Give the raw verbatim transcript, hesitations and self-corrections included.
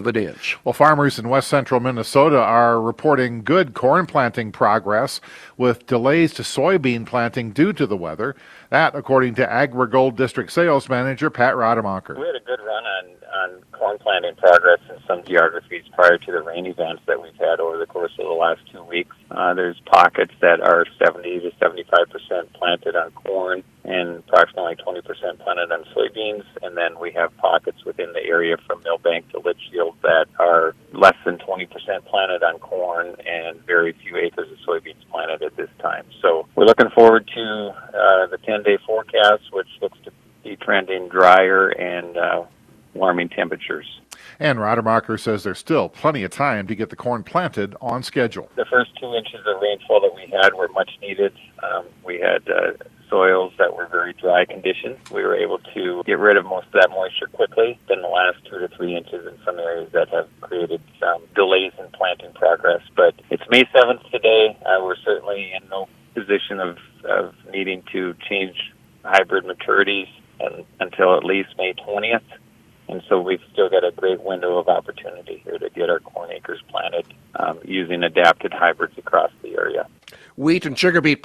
of an inch. Well, farmers in west central Minnesota are reporting good corn planting progress with delays to soybean planting due to the weather. That, according to AgriGold District Sales Manager Pat Rademacher. We had a good run on, on corn planting progress in some geographies prior to the rain events that we've had over the course of the last two weeks. Uh, there's pockets that are seventy to seventy-five percent planted on corn and approximately twenty percent planted on soybeans. And then we have pockets within the area from Millbank to Litchfield that are less than twenty percent planted on corn and very few acres of soybeans planted at this time. So we're looking forward to uh, the ten-day forecast, which looks to be trending drier and uh, warming temperatures. And Rademacher says there's still plenty of time to get the corn planted on schedule. The first two inches of rainfall that we had were much needed. Um, we had uh, soils that were very dry conditions. We were able to get rid of most of that moisture quickly. Then the last two to three inches in some areas that have created some delays in planting progress. But it's May seventh today. Uh, we're certainly in no position of, of needing to change hybrid maturities and, until at least May twentieth. And so we've still got a great window of opportunity here to get our corn acres planted um, using adapted hybrids across the area. Wheat and sugar beet